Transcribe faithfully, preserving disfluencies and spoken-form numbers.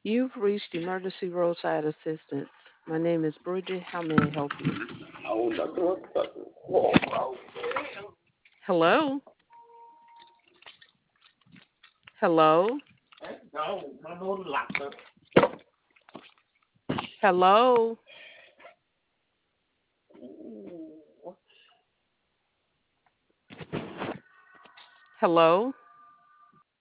You've reached emergency roadside assistance. My name is Bridget. How may I help you? Oh, nothing was fucking. Whoa, bro. Hello? Hello? That's gone. My door locked up. Hello? Ooh. Hello?